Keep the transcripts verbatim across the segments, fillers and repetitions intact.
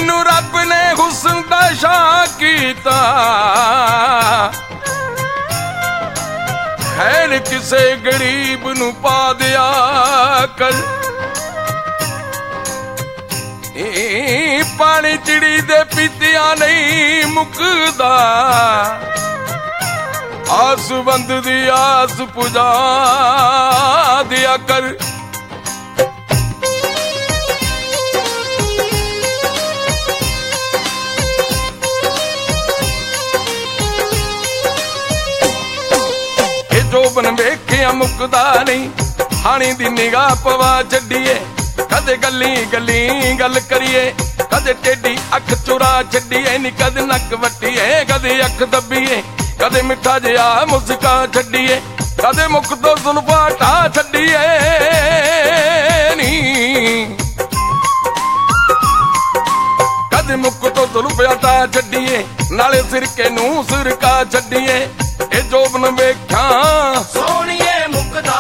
मैनू रब ने हुस्न दा शाह कीता खैर किसे गरीब नू पा दिया कर पानी चिड़ी दे पीतिया नहीं मुकदा आस बंद दी आस पुजा दिया कर जोबन वेखिया मुकदा नहीं हानी दी निगाह पवा छड्डीए कदे गली गली गल करिए कदे टेढ़ी अख चुरा छड्डीए नी कदे नक वट्टीए कदे अख दब्बीए कदे मिठा जिहा मुस्का छड्डीए कदे मुख तो जुल्फा ढा छड्डीए नी कदे मुख तो जुल्फा ढा छड्डीए नाले सिरके नू सिरका छड्डीए ए जोबन वेख्या सोहणीए मुकदा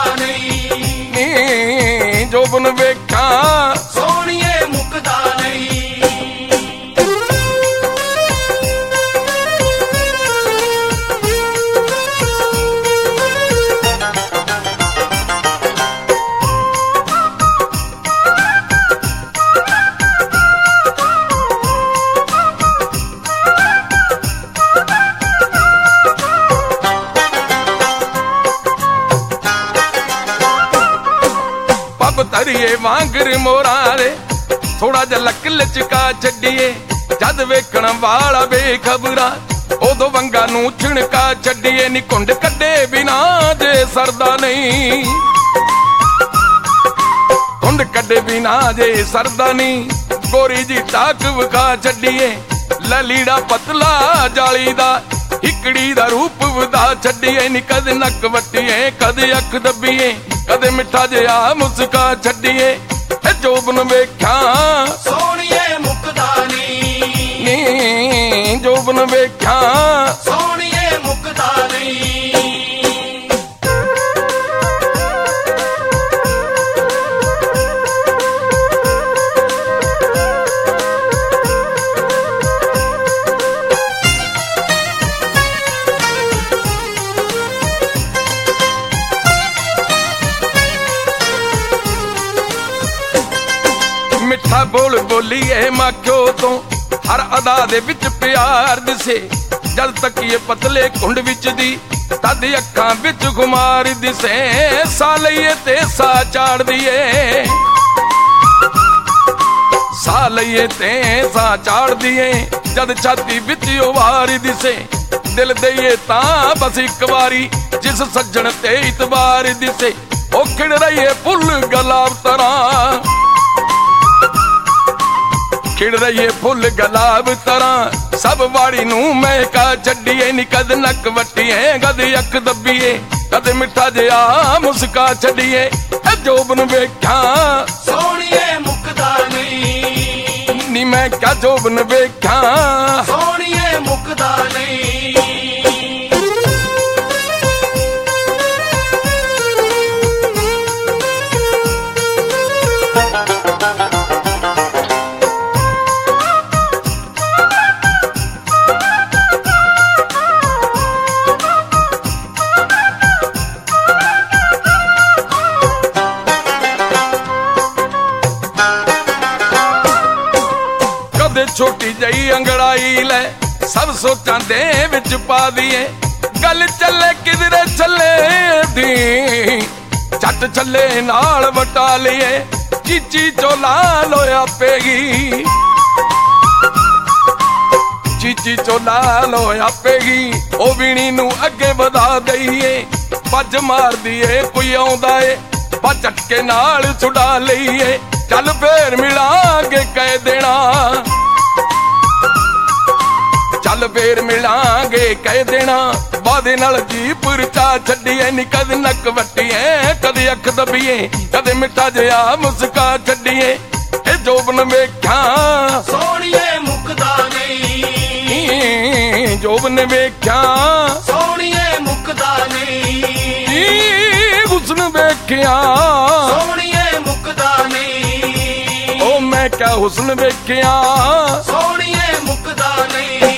नहीं जोबन वेख्या सोहणीए मुकदा नहीं तरिए वांगर मोरा रे थोड़ा जा लक लचका छड्डीए जद वेखण वाला बेखबरा उदों वंगा नू छिणका छड्डीए नी कुंड कड्डे बिना जे सरदा नहीं कुंड कड्डे बिना जे सरदा नहीं गोरी जी टाक विखा छड्डीए ललीड़ा पतला जाली दा हिकड़ी दा रूप वधा छड्डीए नी कदे नक वट्टीए कदे अख दब्बीए कदे मिठा जिहा मुस्का छड्डीए जोबन वेख्या सोहणीए मुकदा नहीं जोबन वेख्या सोहणीए मुकदा नहीं मिठा बोल बोलीए माख्यो तो हर अदा दे विच प्यार दिसे जद तक ये पतले कुंड विच दी तद अखां विच खुमार दिसे सा लईए ते सा चाड़ दिए सा लईए ते सा चाड़ दिए जद छाती विच उवार दिसे दिल दईए तां बस इक वारी जिस सज्जण ते इतबार दिसे ओ खिड़ रहीए फुल गुलाब तरह खिड़ रहीए फुल गुलाब तरह सब वाड़ी नू महका छड्डीए नी कद नक वट्टीए कदे अख दब्बीए कदे मिठा जिहा मुस्का छड्डीए जोबन वेख्या सोहणीए मुकदा नहीं नी मैं क्या जोबन वेख्या सोहणीए मुकदा नहीं छोटी जही अंगड़ाई ले सब सोचां दे विच पा दिए गल चले किधरे चले दी झट चले नाल वटा लिए चीची चोला लोया पेगी चीची चोला लोया पेगी ओ बीणी नू अगे वधा दईए भज मार दिए कोई आउंदा ए झटके नाल छुड़ा लईए चल फेर मिलांगे कह देना चल फेर मिलांगे कह देना वादे नाल जी पुरचा छड्डीए नी कद नक वट्टीए कदे अख दब्बीए कदे मिठा जिहा मुस्का छड्डीए ए जोबन वेख्या सोहणीए मुकदा नहीं जोबन वेख्या सोहणीए मुकदा नहीं हुस्न वेख्या सोहणीए मुकदा नहीं ओ मैं क्या ਹੁਸਨ ਵੇਖਿਆ ਸੋਹਣੀਏ ਮੁੱਕਦਾ ਨਹੀਂ